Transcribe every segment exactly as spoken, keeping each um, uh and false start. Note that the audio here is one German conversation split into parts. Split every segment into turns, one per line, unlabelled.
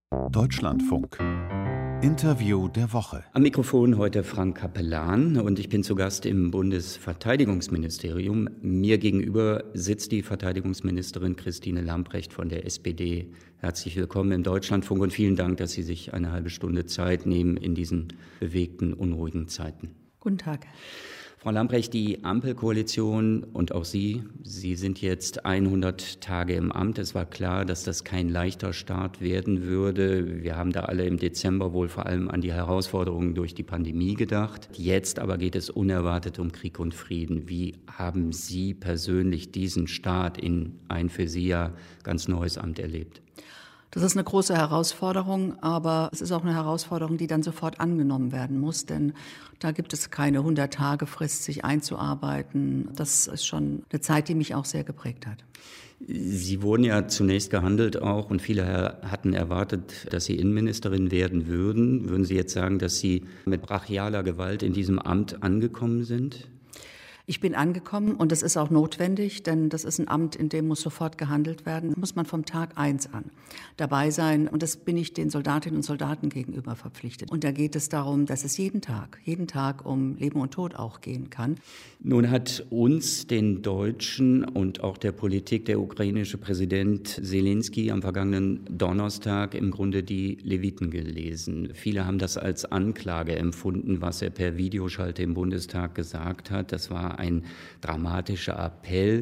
Deutschlandfunk. Interview der Woche.
Am Mikrofon heute Frank Capellan und ich bin zu Gast im Bundesverteidigungsministerium. Mir gegenüber sitzt die Verteidigungsministerin Christine Lambrecht von der S P D. Herzlich willkommen im Deutschlandfunk und vielen Dank, dass Sie sich eine halbe Stunde Zeit nehmen in diesen bewegten, unruhigen Zeiten.
Guten Tag.
Frau Lambrecht, die Ampelkoalition und auch Sie, Sie sind jetzt hundert Tage im Amt. Es war klar, dass das kein leichter Start werden würde. Wir haben da alle im Dezember wohl vor allem an die Herausforderungen durch die Pandemie gedacht. Jetzt aber geht es unerwartet um Krieg und Frieden. Wie haben Sie persönlich diesen Start in ein für Sie ja ganz neues Amt erlebt?
Das ist eine große Herausforderung, aber es ist auch eine Herausforderung, die dann sofort angenommen werden muss, denn da gibt es keine hundert-Tage-Frist, sich einzuarbeiten. Das ist schon eine Zeit, die mich auch sehr geprägt hat.
Sie wurden ja zunächst gehandelt auch und viele hatten erwartet, dass Sie Innenministerin werden würden. Würden Sie jetzt sagen, dass Sie mit brachialer Gewalt in diesem Amt angekommen sind?
Ich bin angekommen und das ist auch notwendig, denn das ist ein Amt, in dem muss sofort gehandelt werden. Da muss man vom Tag eins an dabei sein und das bin ich den Soldatinnen und Soldaten gegenüber verpflichtet. Und da geht es darum, dass es jeden Tag, jeden Tag um Leben und Tod auch gehen kann.
Nun hat uns, den Deutschen und auch der Politik, der ukrainische Präsident Selenskyj am vergangenen Donnerstag im Grunde die Leviten gelesen. Viele haben das als Anklage empfunden, was er per Videoschalte im Bundestag gesagt hat. Das war ein dramatischer Appell.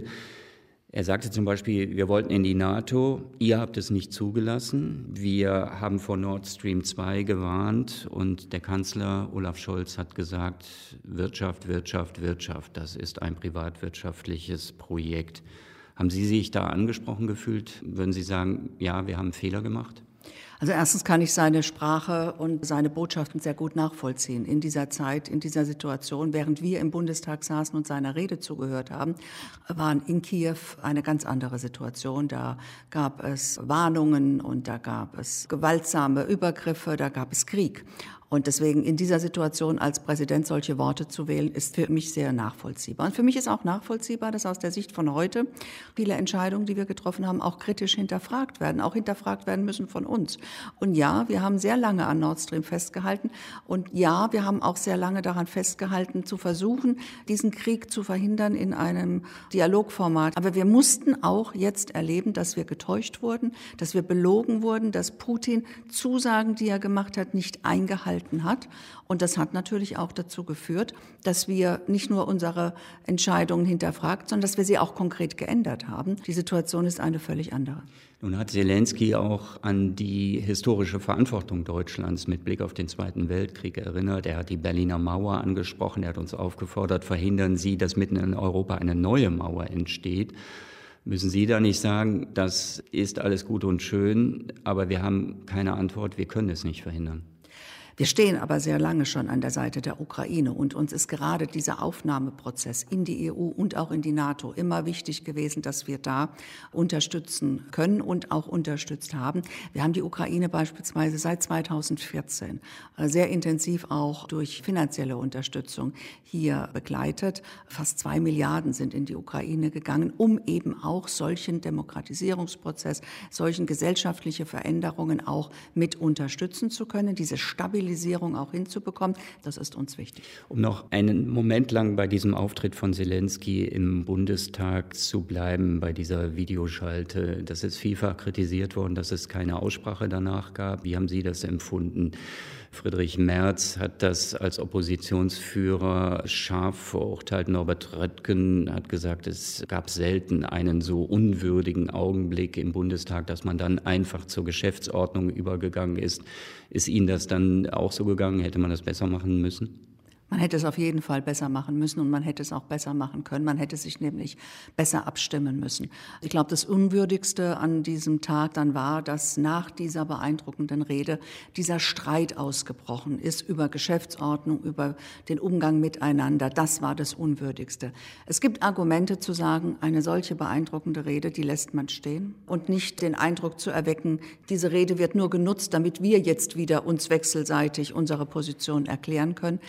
Er sagte zum Beispiel, wir wollten in die NATO, ihr habt es nicht zugelassen. Wir haben vor Nord Stream zwei gewarnt und der Kanzler Olaf Scholz hat gesagt, Wirtschaft, Wirtschaft, Wirtschaft, das ist ein privatwirtschaftliches Projekt. Haben Sie sich da angesprochen gefühlt? Würden Sie sagen, ja, wir haben Fehler gemacht?
Also erstens kann ich seine Sprache und seine Botschaften sehr gut nachvollziehen. In dieser Zeit, in dieser Situation, während wir im Bundestag saßen und seiner Rede zugehört haben, waren in Kiew eine ganz andere Situation. Da gab es Warnungen und da gab es gewaltsame Übergriffe, da gab es Krieg. Und deswegen in dieser Situation als Präsident solche Worte zu wählen, ist für mich sehr nachvollziehbar. Und für mich ist auch nachvollziehbar, dass aus der Sicht von heute viele Entscheidungen, die wir getroffen haben, auch kritisch hinterfragt werden, auch hinterfragt werden müssen von uns. Und ja, wir haben sehr lange an Nord Stream festgehalten. Und ja, wir haben auch sehr lange daran festgehalten, zu versuchen, diesen Krieg zu verhindern in einem Dialogformat. Aber wir mussten auch jetzt erleben, dass wir getäuscht wurden, dass wir belogen wurden, dass Putin Zusagen, die er gemacht hat, nicht eingehalten hat. Und das hat natürlich auch dazu geführt, dass wir nicht nur unsere Entscheidungen hinterfragt, sondern dass wir sie auch konkret geändert haben. Die Situation ist eine völlig andere.
Nun hat Selenskyj auch an die historische Verantwortung Deutschlands mit Blick auf den Zweiten Weltkrieg erinnert. Er hat die Berliner Mauer angesprochen. Er hat uns aufgefordert, verhindern Sie, dass mitten in Europa eine neue Mauer entsteht. Müssen Sie da nicht sagen, das ist alles gut und schön, aber wir haben keine Antwort, wir können es nicht verhindern?
Wir stehen aber sehr lange schon an der Seite der Ukraine und uns ist gerade dieser Aufnahmeprozess in die E U und auch in die NATO immer wichtig gewesen, dass wir da unterstützen können und auch unterstützt haben. Wir haben die Ukraine beispielsweise seit zweitausendvierzehn sehr intensiv auch durch finanzielle Unterstützung hier begleitet. Fast zwei Milliarden sind in die Ukraine gegangen, um eben auch solchen Demokratisierungsprozess, solchen gesellschaftliche Veränderungen auch mit unterstützen zu können, diese Stabilität auch hinzubekommen, das ist uns wichtig.
Um noch einen Moment lang bei diesem Auftritt von Selenskyj im Bundestag zu bleiben, bei dieser Videoschalte, das ist vielfach kritisiert worden, dass es keine Aussprache danach gab. Wie haben Sie das empfunden? Friedrich Merz hat das als Oppositionsführer scharf verurteilt. Norbert Röttgen hat gesagt, es gab selten einen so unwürdigen Augenblick im Bundestag, dass man dann einfach zur Geschäftsordnung übergegangen ist. Ist Ihnen das dann auch so gegangen? Hätte man das besser machen müssen?
Man hätte es auf jeden Fall besser machen müssen und man hätte es auch besser machen können. Man hätte sich nämlich besser abstimmen müssen. Ich glaube, das Unwürdigste an diesem Tag dann war, dass nach dieser beeindruckenden Rede dieser Streit ausgebrochen ist über Geschäftsordnung, über den Umgang miteinander. Das war das Unwürdigste. Es gibt Argumente zu sagen, eine solche beeindruckende Rede, die lässt man stehen und nicht den Eindruck zu erwecken, diese Rede wird nur genutzt, damit wir jetzt wieder uns wechselseitig unsere Position erklären können. Es hätte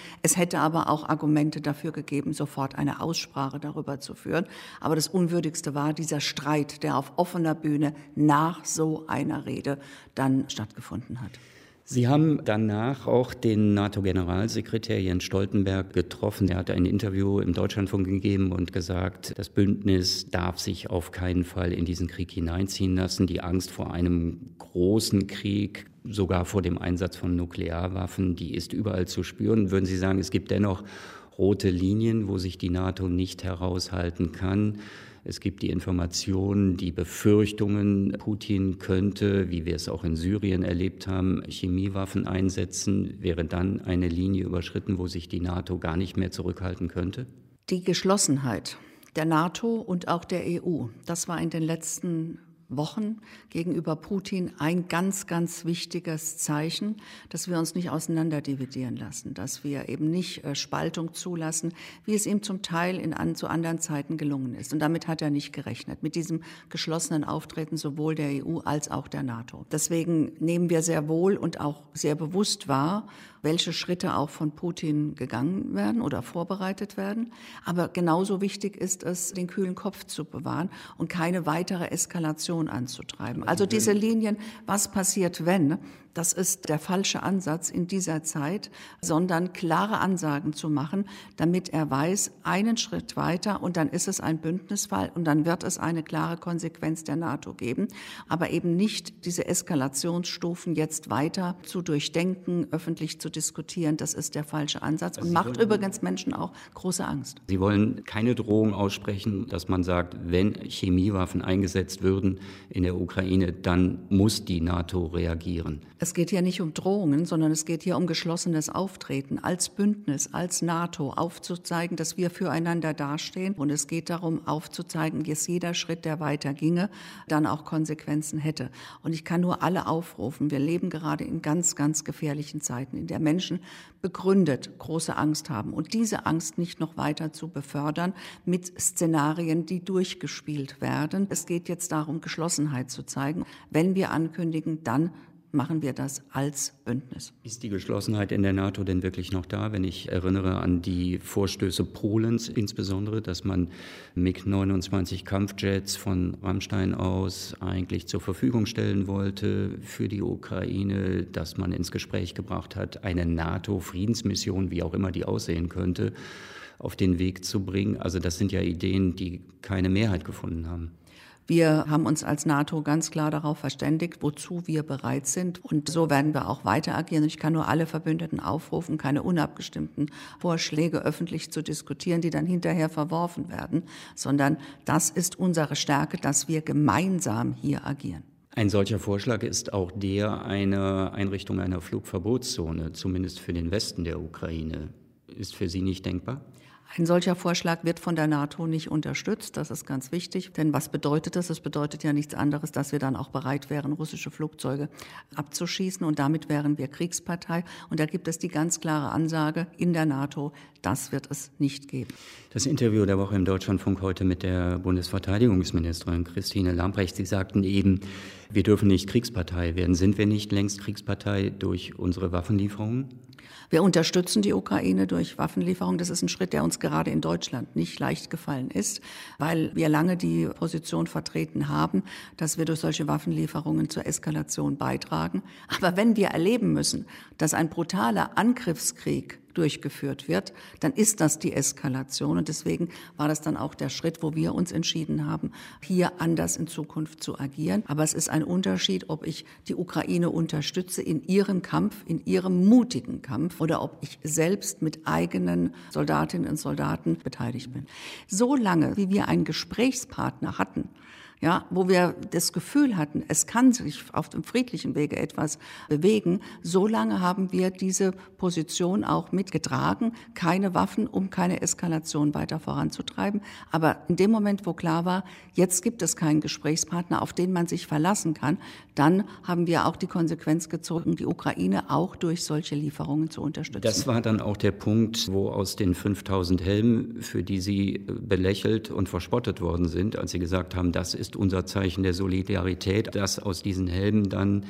hätte aber auch Argumente dafür gegeben, sofort eine Aussprache darüber zu führen. Aber das Unwürdigste war dieser Streit, der auf offener Bühne nach so einer Rede dann stattgefunden hat.
Sie haben danach auch den NATO-Generalsekretär Jens Stoltenberg getroffen. Er hat ein Interview im Deutschlandfunk gegeben und gesagt, das Bündnis darf sich auf keinen Fall in diesen Krieg hineinziehen lassen. Die Angst vor einem großen Krieg, sogar vor dem Einsatz von Nuklearwaffen, die ist überall zu spüren. Würden Sie sagen, es gibt dennoch rote Linien, wo sich die NATO nicht heraushalten kann? Es gibt die Informationen, die Befürchtungen, Putin könnte, wie wir es auch in Syrien erlebt haben, Chemiewaffen einsetzen. Wäre dann eine Linie überschritten, wo sich die NATO gar nicht mehr zurückhalten könnte?
Die Geschlossenheit der NATO und auch der E U, das war in den letzten Wochen gegenüber Putin ein ganz, ganz wichtiges Zeichen, dass wir uns nicht auseinanderdividieren lassen, dass wir eben nicht äh, Spaltung zulassen, wie es ihm zum Teil in an, zu anderen Zeiten gelungen ist. Und damit hat er nicht gerechnet, mit diesem geschlossenen Auftreten sowohl der E U als auch der NATO. Deswegen nehmen wir sehr wohl und auch sehr bewusst wahr, welche Schritte auch von Putin gegangen werden oder vorbereitet werden. Aber genauso wichtig ist es, den kühlen Kopf zu bewahren und keine weitere Eskalation anzutreiben. Also diese Linien, was passiert, wenn, das ist der falsche Ansatz in dieser Zeit, sondern klare Ansagen zu machen, damit er weiß, einen Schritt weiter und dann ist es ein Bündnisfall und dann wird es eine klare Konsequenz der NATO geben, aber eben nicht diese Eskalationsstufen jetzt weiter zu durchdenken, öffentlich zu diskutieren, das ist der falsche Ansatz und macht übrigens Menschen auch große Angst.
Sie wollen keine Drohung aussprechen, dass man sagt, wenn Chemiewaffen eingesetzt würden in der Ukraine, dann muss die NATO reagieren.
Es geht hier nicht um Drohungen, sondern es geht hier um geschlossenes Auftreten als Bündnis, als NATO, aufzuzeigen, dass wir füreinander dastehen. Und es geht darum, aufzuzeigen, dass jeder Schritt, der weiter ginge, dann auch Konsequenzen hätte. Und ich kann nur alle aufrufen. Wir leben gerade in ganz, ganz gefährlichen Zeiten, in der Menschen begründet große Angst haben. Und diese Angst nicht noch weiter zu befördern mit Szenarien, die durchgespielt werden. Es geht jetzt darum, Geschlossenheit zu zeigen. Wenn wir ankündigen, dann machen wir das als Bündnis.
Ist die Geschlossenheit in der NATO denn wirklich noch da? Wenn ich erinnere an die Vorstöße Polens insbesondere, dass man MiG neunundzwanzig Kampfjets von Rammstein aus eigentlich zur Verfügung stellen wollte für die Ukraine, dass man ins Gespräch gebracht hat, eine NATO-Friedensmission, wie auch immer die aussehen könnte, auf den Weg zu bringen. Also das sind ja Ideen, die keine Mehrheit gefunden haben.
Wir haben uns als NATO ganz klar darauf verständigt, wozu wir bereit sind. Und so werden wir auch weiter agieren. Und ich kann nur alle Verbündeten aufrufen, keine unabgestimmten Vorschläge öffentlich zu diskutieren, die dann hinterher verworfen werden, sondern das ist unsere Stärke, dass wir gemeinsam hier agieren.
Ein solcher Vorschlag ist auch der einer Einrichtung einer Flugverbotszone, zumindest für den Westen der Ukraine. Ist für Sie nicht denkbar?
Ein solcher Vorschlag wird von der NATO nicht unterstützt, das ist ganz wichtig. Denn was bedeutet das? Es bedeutet ja nichts anderes, dass wir dann auch bereit wären, russische Flugzeuge abzuschießen. Und damit wären wir Kriegspartei. Und da gibt es die ganz klare Ansage in der NATO, das wird es nicht geben.
Das Interview der Woche im Deutschlandfunk heute mit der Bundesverteidigungsministerin Christine Lambrecht. Sie sagten eben, wir dürfen nicht Kriegspartei werden. Sind wir nicht längst Kriegspartei durch unsere Waffenlieferungen?
Wir unterstützen die Ukraine durch Waffenlieferungen. Das ist ein Schritt, der uns gerade in Deutschland nicht leicht gefallen ist, weil wir lange die Position vertreten haben, dass wir durch solche Waffenlieferungen zur Eskalation beitragen. Aber wenn wir erleben müssen, dass ein brutaler Angriffskrieg durchgeführt wird, dann ist das die Eskalation. Und deswegen war das dann auch der Schritt, wo wir uns entschieden haben, hier anders in Zukunft zu agieren. Aber es ist ein Unterschied, ob ich die Ukraine unterstütze in ihrem Kampf, in ihrem mutigen Kampf, oder ob ich selbst mit eigenen Soldatinnen und Soldaten beteiligt bin. So lange, wie wir einen Gesprächspartner hatten, ja, wo wir das Gefühl hatten, es kann sich auf dem friedlichen Wege etwas bewegen, so lange haben wir diese Position auch mitgetragen, keine Waffen, um keine Eskalation weiter voranzutreiben. Aber in dem Moment, wo klar war, jetzt gibt es keinen Gesprächspartner, auf den man sich verlassen kann, dann haben wir auch die Konsequenz gezogen, die Ukraine auch durch solche Lieferungen zu unterstützen.
Das war dann auch der Punkt, wo aus den fünftausend Helmen, für die Sie belächelt und verspottet worden sind, als Sie gesagt haben, das ist unser Zeichen der Solidarität, dass aus diesen Helmen dann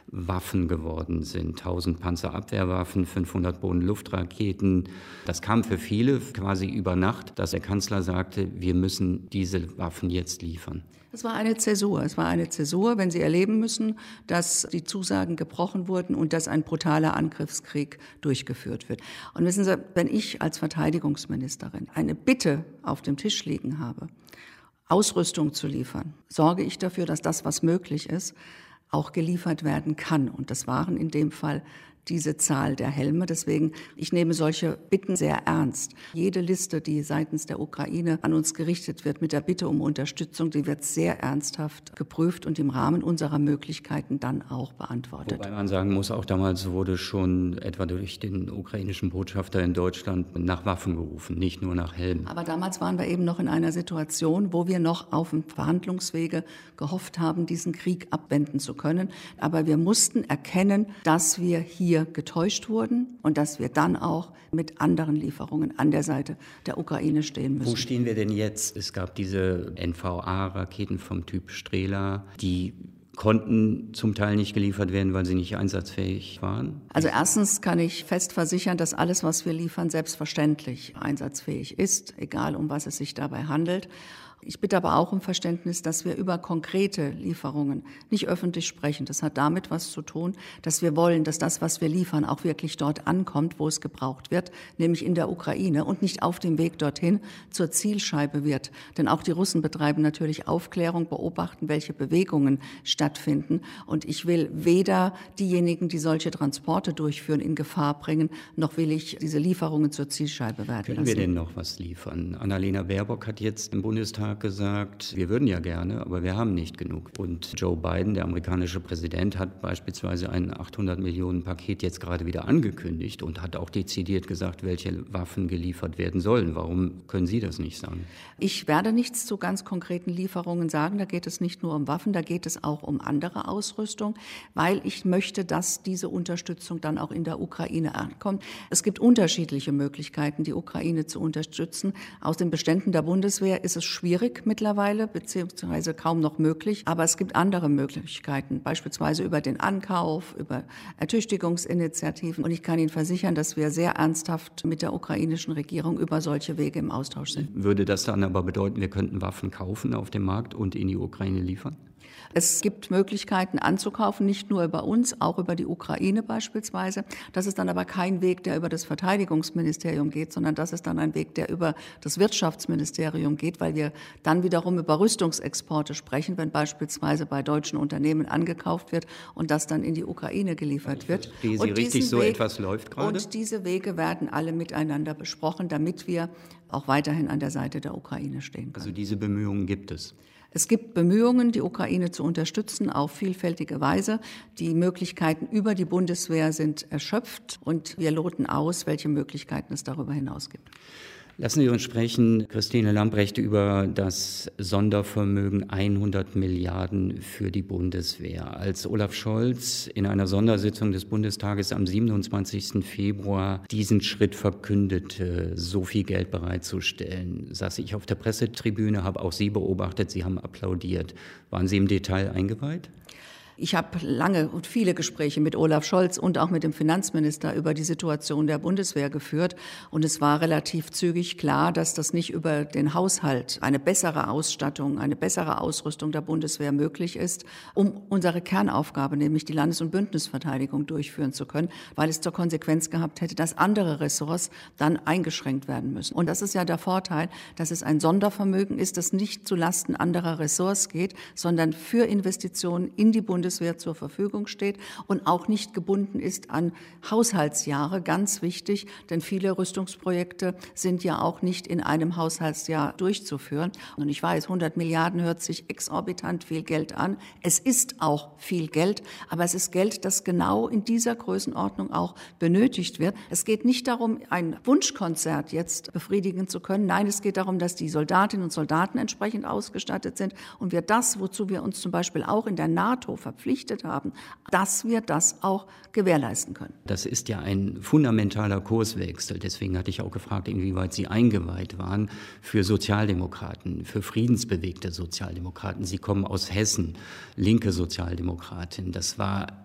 Waffen geworden sind. tausend Panzerabwehrwaffen, fünfhundert Boden-Luft-Raketen. Das kam für viele quasi über Nacht, dass der Kanzler sagte, wir müssen diese Waffen jetzt liefern.
Es war eine Zäsur. Es war eine Zäsur, wenn Sie erleben müssen, dass die Zusagen gebrochen wurden und dass ein brutaler Angriffskrieg durchgeführt wird. Und wissen Sie, wenn ich als Verteidigungsministerin eine Bitte auf dem Tisch liegen habe, Ausrüstung zu liefern, sorge ich dafür, dass das, was möglich ist, auch geliefert werden kann. Und das waren in dem Fall diese Zahl der Helme. Deswegen, ich nehme solche Bitten sehr ernst. Jede Liste, die seitens der Ukraine an uns gerichtet wird mit der Bitte um Unterstützung, die wird sehr ernsthaft geprüft und im Rahmen unserer Möglichkeiten dann auch beantwortet.
Wobei man sagen muss, auch damals wurde schon etwa durch den ukrainischen Botschafter in Deutschland nach Waffen gerufen, nicht nur nach Helmen.
Aber damals waren wir eben noch in einer Situation, wo wir noch auf dem Verhandlungswege gehofft haben, diesen Krieg abwenden zu können. Aber wir mussten erkennen, dass wir hier getäuscht wurden und dass wir dann auch mit anderen Lieferungen an der Seite der Ukraine stehen müssen.
Wo stehen wir denn jetzt? Es gab diese N V A-Raketen vom Typ Strela, die konnten zum Teil nicht geliefert werden, weil sie nicht einsatzfähig waren?
Also erstens kann ich fest versichern, dass alles, was wir liefern, selbstverständlich einsatzfähig ist, egal um was es sich dabei handelt. Ich bitte aber auch um Verständnis, dass wir über konkrete Lieferungen nicht öffentlich sprechen. Das hat damit was zu tun, dass wir wollen, dass das, was wir liefern, auch wirklich dort ankommt, wo es gebraucht wird, nämlich in der Ukraine und nicht auf dem Weg dorthin zur Zielscheibe wird. Denn auch die Russen betreiben natürlich Aufklärung, beobachten, welche Bewegungen stattfinden. Und ich will weder diejenigen, die solche Transporte durchführen, in Gefahr bringen, noch will ich diese Lieferungen zur Zielscheibe werden lassen.
Können wir denn noch was liefern? Annalena Baerbock hat jetzt im Bundestag gesagt, wir würden ja gerne, aber wir haben nicht genug. Und Joe Biden, der amerikanische Präsident, hat beispielsweise ein achthundert Millionen Paket jetzt gerade wieder angekündigt und hat auch dezidiert gesagt, welche Waffen geliefert werden sollen. Warum können Sie das nicht sagen?
Ich werde nichts zu ganz konkreten Lieferungen sagen. Da geht es nicht nur um Waffen, da geht es auch um andere Ausrüstung, weil ich möchte, dass diese Unterstützung dann auch in der Ukraine ankommt. Es gibt unterschiedliche Möglichkeiten, die Ukraine zu unterstützen. Aus den Beständen der Bundeswehr ist es schwierig mittlerweile, beziehungsweise kaum noch möglich. Aber es gibt andere Möglichkeiten, beispielsweise über den Ankauf, über Ertüchtigungsinitiativen. Und ich kann Ihnen versichern, dass wir sehr ernsthaft mit der ukrainischen Regierung über solche Wege im Austausch sind.
Würde das dann aber bedeuten, wir könnten Waffen kaufen auf dem Markt und in die Ukraine liefern?
Es gibt Möglichkeiten anzukaufen, nicht nur über uns, auch über die Ukraine beispielsweise. Das ist dann aber kein Weg, der über das Verteidigungsministerium geht, sondern das ist dann ein Weg, der über das Wirtschaftsministerium geht, weil wir dann wiederum über Rüstungsexporte sprechen, wenn beispielsweise bei deutschen Unternehmen angekauft wird und das dann in die Ukraine geliefert wird.
Wie Sie richtig so etwas läuft gerade?
Und diese Wege werden alle miteinander besprochen, damit wir auch weiterhin an der Seite der Ukraine stehen können.
Also diese Bemühungen gibt es?
Es gibt Bemühungen, die Ukraine zu unterstützen, auf vielfältige Weise. Die Möglichkeiten über die Bundeswehr sind erschöpft und wir loten aus, welche Möglichkeiten es darüber hinaus gibt.
Lassen Sie uns sprechen, Christine Lambrecht, über das Sondervermögen hundert Milliarden für die Bundeswehr. Als Olaf Scholz in einer Sondersitzung des Bundestages am siebenundzwanzigsten Februar diesen Schritt verkündete, so viel Geld bereitzustellen, saß ich auf der Pressetribüne, habe auch Sie beobachtet, Sie haben applaudiert. Waren Sie im Detail eingeweiht?
Ich habe lange und viele Gespräche mit Olaf Scholz und auch mit dem Finanzminister über die Situation der Bundeswehr geführt. Und es war relativ zügig klar, dass das nicht über den Haushalt eine bessere Ausstattung, eine bessere Ausrüstung der Bundeswehr möglich ist, um unsere Kernaufgabe, nämlich die Landes- und Bündnisverteidigung, durchführen zu können, weil es zur Konsequenz gehabt hätte, dass andere Ressorts dann eingeschränkt werden müssen. Und das ist ja der Vorteil, dass es ein Sondervermögen ist, das nicht zulasten anderer Ressorts geht, sondern für Investitionen in die Bundeswehr Bundeswehr zur Verfügung steht und auch nicht gebunden ist an Haushaltsjahre. Ganz wichtig, denn viele Rüstungsprojekte sind ja auch nicht in einem Haushaltsjahr durchzuführen. Und ich weiß, hundert Milliarden hört sich exorbitant viel Geld an. Es ist auch viel Geld, aber es ist Geld, das genau in dieser Größenordnung auch benötigt wird. Es geht nicht darum, ein Wunschkonzert jetzt befriedigen zu können. Nein, es geht darum, dass die Soldatinnen und Soldaten entsprechend ausgestattet sind und wir das, wozu wir uns zum Beispiel auch in der NATO verpflichtet haben, dass wir das auch gewährleisten können.
Das ist ja ein fundamentaler Kurswechsel. Deswegen hatte ich auch gefragt, inwieweit Sie eingeweiht waren für Sozialdemokraten, für friedensbewegte Sozialdemokraten. Sie kommen aus Hessen, linke Sozialdemokratin. Das war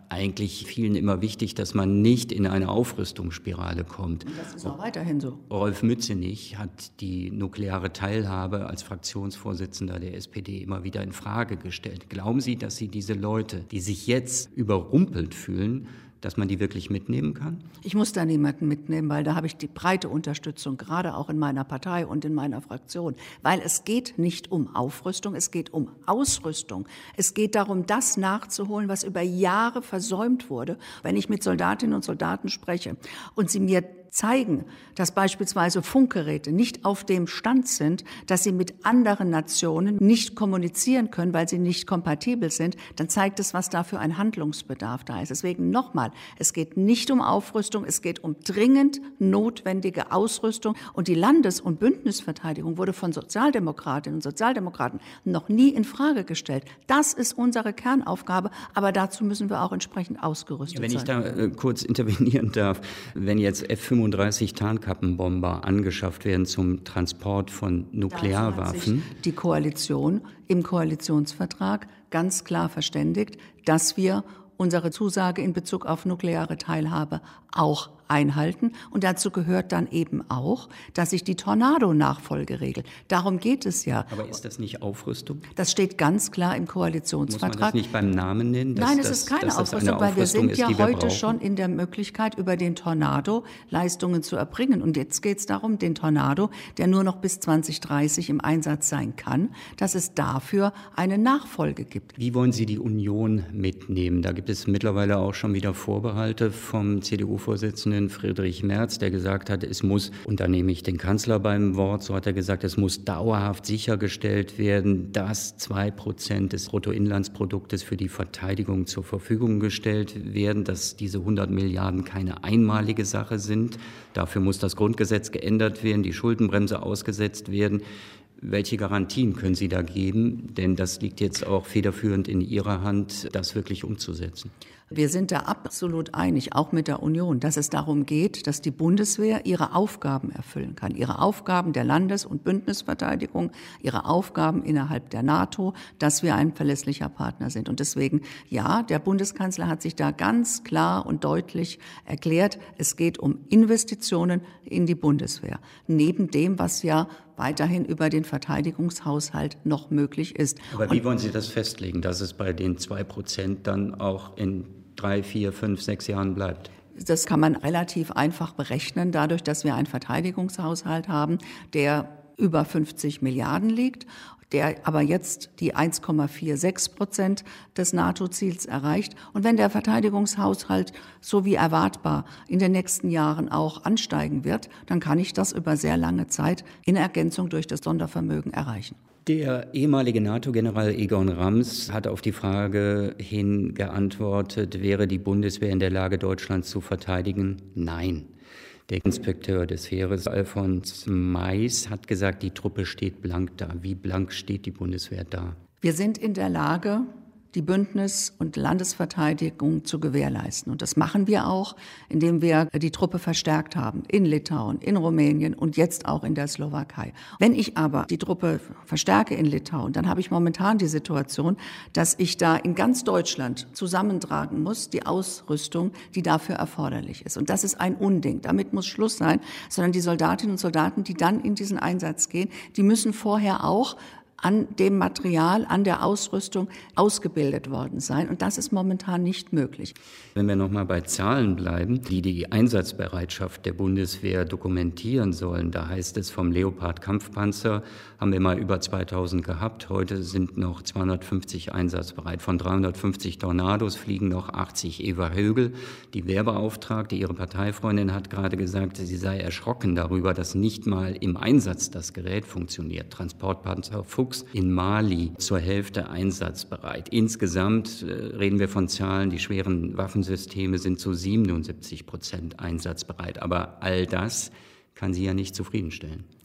eigentlich vielen immer wichtig, dass man nicht in eine Aufrüstungsspirale kommt.
Und das ist auch weiterhin so.
Rolf Mützenich hat die nukleare Teilhabe als Fraktionsvorsitzender der S P D immer wieder in Frage gestellt. Glauben Sie, dass Sie diese Leute, die sich jetzt überrumpelt fühlen, dass man die wirklich mitnehmen kann?
Ich muss da niemanden mitnehmen, weil da habe ich die breite Unterstützung, gerade auch in meiner Partei und in meiner Fraktion. Weil es geht nicht um Aufrüstung, es geht um Ausrüstung. Es geht darum, das nachzuholen, was über Jahre versäumt wurde. Wenn ich mit Soldatinnen und Soldaten spreche und sie mir zeigen, dass beispielsweise Funkgeräte nicht auf dem Stand sind, dass sie mit anderen Nationen nicht kommunizieren können, weil sie nicht kompatibel sind, dann zeigt es, was da für ein Handlungsbedarf da ist. Deswegen nochmal, es geht nicht um Aufrüstung, es geht um dringend notwendige Ausrüstung. Und die Landes- und Bündnisverteidigung wurde von Sozialdemokratinnen und Sozialdemokraten noch nie in Frage gestellt. Das ist unsere Kernaufgabe, aber dazu müssen wir auch entsprechend ausgerüstet
Wenn
sein.
ich da äh, kurz intervenieren darf, wenn jetzt F fünfunddreißig Tarnkappenbomber angeschafft werden zum Transport von Nuklearwaffen.
Dazu hat sich die Koalition im Koalitionsvertrag ganz klar verständigt, dass wir unsere Zusage in Bezug auf nukleare Teilhabe auch einhalten. Und dazu gehört dann eben auch, dass sich die Tornado-Nachfolge regelt. Darum geht es ja.
Aber ist das nicht Aufrüstung?
Das steht ganz klar im Koalitionsvertrag.
Muss man das nicht beim Namen nennen?
Nein, es
das,
ist keine
dass
Aufrüstung,
eine
weil wir
Aufrüstung
sind
ist,
ja
die wir
heute
brauchen?
schon in der Möglichkeit, über den Tornado Leistungen zu erbringen. Und jetzt geht es darum, den Tornado, der nur noch bis zwanzig dreißig im Einsatz sein kann, dass es dafür eine Nachfolge gibt.
Wie wollen Sie die Union mitnehmen? Da gibt es mittlerweile auch schon wieder Vorbehalte vom C D U-Vorsitzenden Friedrich Merz, der gesagt hat, es muss, und da nehme ich den Kanzler beim Wort, so hat er gesagt, es muss dauerhaft sichergestellt werden, dass zwei Prozent des Bruttoinlandsproduktes für die Verteidigung zur Verfügung gestellt werden, dass diese hundert Milliarden keine einmalige Sache sind. Dafür muss das Grundgesetz geändert werden, die Schuldenbremse ausgesetzt werden. Welche Garantien können Sie da geben? Denn das liegt jetzt auch federführend in Ihrer Hand, das wirklich umzusetzen.
Wir sind da absolut einig, auch mit der Union, dass es darum geht, dass die Bundeswehr ihre Aufgaben erfüllen kann. Ihre Aufgaben der Landes- und Bündnisverteidigung, ihre Aufgaben innerhalb der NATO, dass wir ein verlässlicher Partner sind. Und deswegen, ja, der Bundeskanzler hat sich da ganz klar und deutlich erklärt, es geht um Investitionen in die Bundeswehr. Neben dem, was ja weiterhin über den Verteidigungshaushalt noch möglich ist.
Aber wie wollen Sie das festlegen, dass es bei den zwei Prozent dann auch in drei, vier, fünf, sechs Jahren bleibt?
Das kann man relativ einfach berechnen, dadurch, dass wir einen Verteidigungshaushalt haben, der über fünfzig Milliarden liegt, der aber jetzt die eins Komma sechsundvierzig Prozent des NATO-Ziels erreicht. Und wenn der Verteidigungshaushalt so wie erwartbar in den nächsten Jahren auch ansteigen wird, dann kann ich das über sehr lange Zeit in Ergänzung durch das Sondervermögen erreichen.
Der ehemalige NATO-General Egon Rams hat auf die Frage hin geantwortet, wäre die Bundeswehr in der Lage, Deutschland zu verteidigen? Nein. Der Inspekteur des Heeres, Alfons Mais, hat gesagt, die Truppe steht blank da. Wie blank steht die Bundeswehr da?
Wir sind in der Lage, die Bündnis- und Landesverteidigung zu gewährleisten. Und das machen wir auch, indem wir die Truppe verstärkt haben in Litauen, in Rumänien und jetzt auch in der Slowakei. Wenn ich aber die Truppe verstärke in Litauen, dann habe ich momentan die Situation, dass ich da in ganz Deutschland zusammentragen muss, die Ausrüstung, die dafür erforderlich ist. Und das ist ein Unding. Damit muss Schluss sein, sondern die Soldatinnen und Soldaten, die dann in diesen Einsatz gehen, die müssen vorher auch an dem Material, an der Ausrüstung ausgebildet worden sein. Und das ist momentan nicht möglich.
Wenn wir noch mal bei Zahlen bleiben, die die Einsatzbereitschaft der Bundeswehr dokumentieren sollen, da heißt es, vom Leopard-Kampfpanzer haben wir mal über zweitausend gehabt. Heute sind noch zweihundertfünfzig einsatzbereit. Von dreihundertfünfzig Tornados fliegen noch achtzig. Eva Högel, die Wehrbeauftragte, ihre Parteifreundin, hat gerade gesagt, sie sei erschrocken darüber, dass nicht mal im Einsatz das Gerät funktioniert. Transportpanzer Fuchs in Mali zur Hälfte einsatzbereit. Insgesamt äh, reden wir von Zahlen, die schweren Waffensysteme sind zu siebenundsiebzig Prozent einsatzbereit. Aber all das kann sie ja nicht zufriedenstellen.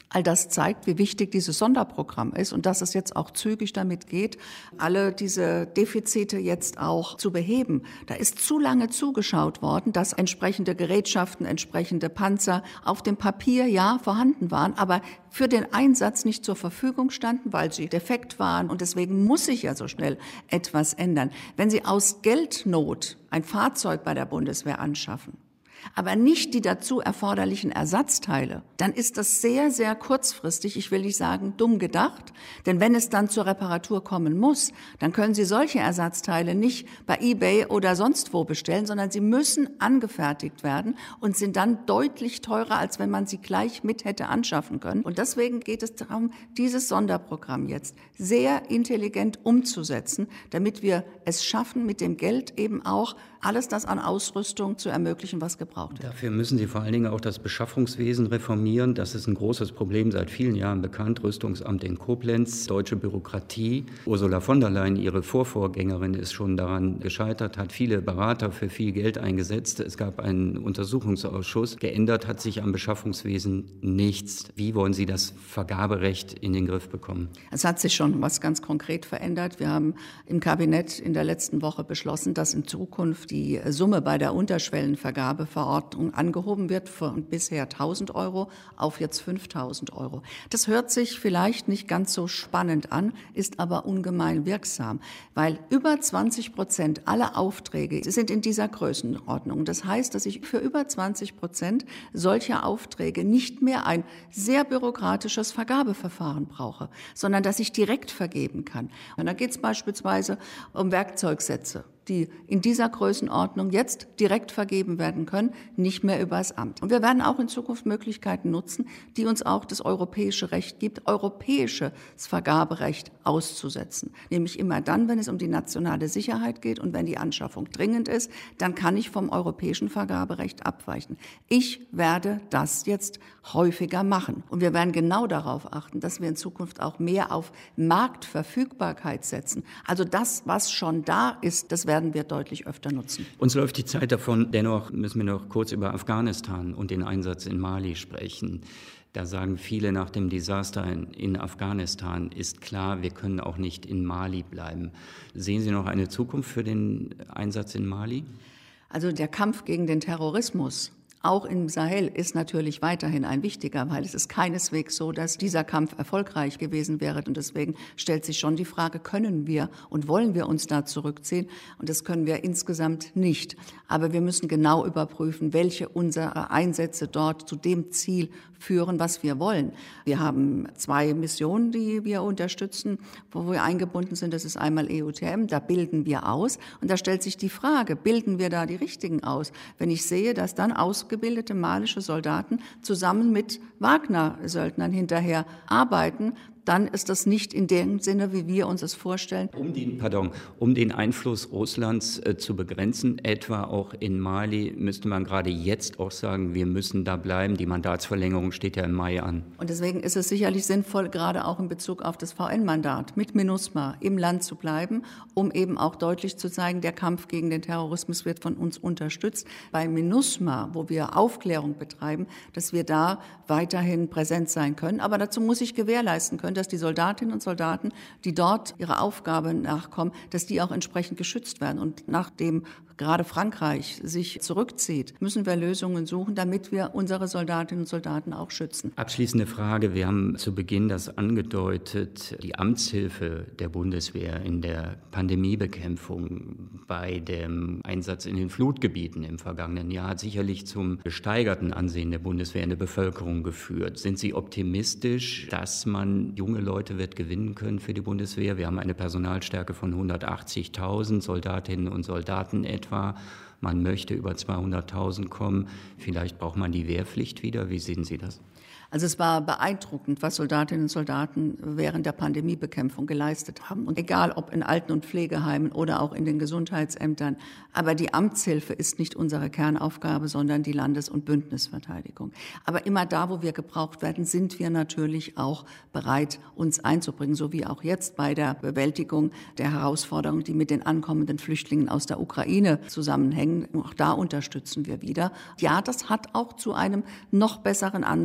All das zeigt, wie wichtig dieses Sonderprogramm ist und dass es jetzt auch zügig damit geht, alle diese Defizite jetzt auch zu beheben. Da ist zu lange zugeschaut worden, dass entsprechende Gerätschaften, entsprechende Panzer auf dem Papier ja vorhanden waren, aber für den Einsatz nicht zur Verfügung standen, weil sie defekt waren. Und deswegen muss sich ja so schnell etwas ändern. Wenn Sie aus Geldnot ein Fahrzeug bei der Bundeswehr anschaffen, aber nicht die dazu erforderlichen Ersatzteile, dann ist das sehr, sehr kurzfristig, ich will nicht sagen dumm gedacht, denn wenn es dann zur Reparatur kommen muss, dann können Sie solche Ersatzteile nicht bei eBay oder sonst wo bestellen, sondern sie müssen angefertigt werden und sind dann deutlich teurer, als wenn man sie gleich mit hätte anschaffen können. Und deswegen geht es darum, dieses Sonderprogramm jetzt sehr intelligent umzusetzen, damit wir es schaffen, mit dem Geld eben auch alles das an Ausrüstung zu ermöglichen, was gebraucht wird.
Dafür müssen Sie vor allen Dingen auch das Beschaffungswesen reformieren. Das ist ein großes Problem, seit vielen Jahren bekannt. Rüstungsamt in Koblenz, deutsche Bürokratie. Ursula von der Leyen, ihre Vorvorgängerin, ist schon daran gescheitert, hat viele Berater für viel Geld eingesetzt. Es gab einen Untersuchungsausschuss. Geändert hat sich am Beschaffungswesen nichts. Wie wollen Sie das Vergaberecht in den Griff bekommen?
Es hat sich schon was ganz konkret verändert. Wir haben im Kabinett in der letzten Woche beschlossen, dass in Zukunft die Summe bei der Unterschwellenvergabeverordnung angehoben wird von bisher tausend Euro auf jetzt fünftausend Euro. Das hört sich vielleicht nicht ganz so spannend an, ist aber ungemein wirksam, weil über zwanzig Prozent aller Aufträge sind in dieser Größenordnung. Das heißt, dass ich für über zwanzig Prozent solcher Aufträge nicht mehr ein sehr bürokratisches Vergabeverfahren brauche, sondern dass ich direkt vergeben kann. Und da geht es beispielsweise um Werkzeugsätze, die in dieser Größenordnung jetzt direkt vergeben werden können, nicht mehr über das Amt. Und wir werden auch in Zukunft Möglichkeiten nutzen, die uns auch das europäische Recht gibt, europäisches Vergaberecht auszusetzen. Nämlich immer dann, wenn es um die nationale Sicherheit geht und wenn die Anschaffung dringend ist, dann kann ich vom europäischen Vergaberecht abweichen. Ich werde das jetzt häufiger machen. Und wir werden genau darauf achten, dass wir in Zukunft auch mehr auf Marktverfügbarkeit setzen. Also das, was schon da ist, das werden wir deutlich öfter nutzen.
Uns läuft die Zeit davon. Dennoch müssen wir noch kurz über Afghanistan und den Einsatz in Mali sprechen. Da sagen viele, nach dem Desaster in, in Afghanistan ist klar, wir können auch nicht in Mali bleiben. Sehen Sie noch eine Zukunft für den Einsatz in Mali?
Also der Kampf gegen den Terrorismus, auch im Sahel, ist natürlich weiterhin ein wichtiger, weil es ist keineswegs so, dass dieser Kampf erfolgreich gewesen wäre. Und deswegen stellt sich schon die Frage, können wir und wollen wir uns da zurückziehen? Und das können wir insgesamt nicht. Aber wir müssen genau überprüfen, welche unserer Einsätze dort zu dem Ziel führen, was wir wollen. Wir haben zwei Missionen, die wir unterstützen, wo wir eingebunden sind. Das ist einmal E U T M, da bilden wir aus. Und da stellt sich die Frage, bilden wir da die Richtigen aus? Wenn ich sehe, dass dann ausgebildete malische Soldaten zusammen mit Wagner-Söldnern hinterher arbeiten, dann ist das nicht in dem Sinne, wie wir uns es vorstellen.
Um den, pardon, um den Einfluss Russlands äh, zu begrenzen, etwa auch in Mali, müsste man gerade jetzt auch sagen, wir müssen da bleiben. Die Mandatsverlängerung steht ja im Mai an.
Und deswegen ist es sicherlich sinnvoll, gerade auch in Bezug auf das V N-Mandat mit MINUSMA im Land zu bleiben, um eben auch deutlich zu zeigen, der Kampf gegen den Terrorismus wird von uns unterstützt. Bei MINUSMA, wo wir Aufklärung betreiben, dass wir da weiterhin präsent sein können. Aber dazu muss ich gewährleisten können, dass die Soldatinnen und Soldaten, die dort ihrer Aufgabe nachkommen, dass die auch entsprechend geschützt werden. Und nachdem gerade Frankreich sich zurückzieht, müssen wir Lösungen suchen, damit wir unsere Soldatinnen und Soldaten auch schützen.
Abschließende Frage. Wir haben zu Beginn das angedeutet, die Amtshilfe der Bundeswehr in der Pandemiebekämpfung bei dem Einsatz in den Flutgebieten im vergangenen Jahr hat sicherlich zum gesteigerten Ansehen der Bundeswehr in der Bevölkerung geführt. Sind Sie optimistisch, dass man junge Leute wird gewinnen können für die Bundeswehr? Wir haben eine Personalstärke von hundertachtzigtausend Soldatinnen und Soldaten etwa. Man möchte über zweihunderttausend kommen. Vielleicht braucht man die Wehrpflicht wieder. Wie sehen Sie das?
Also es war beeindruckend, was Soldatinnen und Soldaten während der Pandemiebekämpfung geleistet haben. Und egal, ob in Alten- und Pflegeheimen oder auch in den Gesundheitsämtern. Aber die Amtshilfe ist nicht unsere Kernaufgabe, sondern die Landes- und Bündnisverteidigung. Aber immer da, wo wir gebraucht werden, sind wir natürlich auch bereit, uns einzubringen. So wie auch jetzt bei der Bewältigung der Herausforderungen, die mit den ankommenden Flüchtlingen aus der Ukraine zusammenhängen. Auch da unterstützen wir wieder. Ja, das hat auch zu einem noch besseren Ansehen der Bundeswehr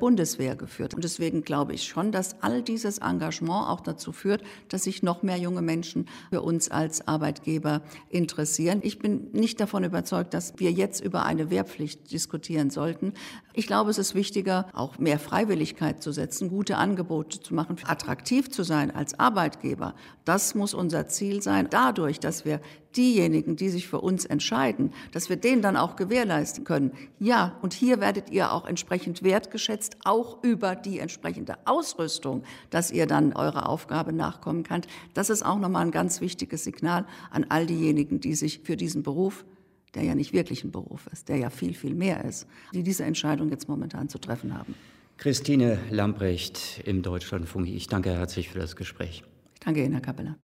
Bundeswehr geführt. Und deswegen glaube ich schon, dass all dieses Engagement auch dazu führt, dass sich noch mehr junge Menschen für uns als Arbeitgeber interessieren. Ich bin nicht davon überzeugt, dass wir jetzt über eine Wehrpflicht diskutieren sollten. Ich glaube, es ist wichtiger, auch mehr Freiwilligkeit zu setzen, gute Angebote zu machen, attraktiv zu sein als Arbeitgeber. Das muss unser Ziel sein. Dadurch, dass wir diejenigen, die sich für uns entscheiden, dass wir denen dann auch gewährleisten können. Ja, und hier werdet ihr auch entsprechend wertgeschätzt, auch über die entsprechende Ausrüstung, dass ihr dann eurer Aufgabe nachkommen könnt. Das ist auch nochmal ein ganz wichtiges Signal an all diejenigen, die sich für diesen Beruf, der ja nicht wirklich ein Beruf ist, der ja viel, viel mehr ist, die diese Entscheidung jetzt momentan zu treffen haben.
Christine Lambrecht im Deutschlandfunk. Ich danke herzlich für das Gespräch.
Ich danke Ihnen, Herr Kappeler.